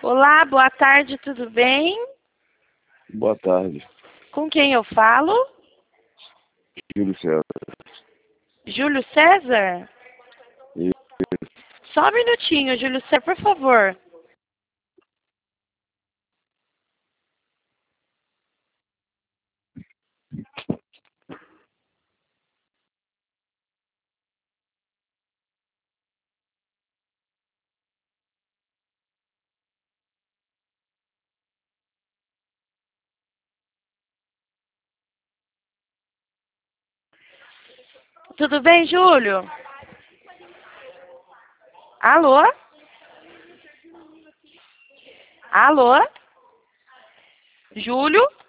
Olá, boa tarde, tudo bem? Boa tarde, Com quem eu falo? Júlio César. Júlio César? E Só um minutinho, Júlio César, por favor. Tudo bem, Júlio? Alô? Alô? Júlio?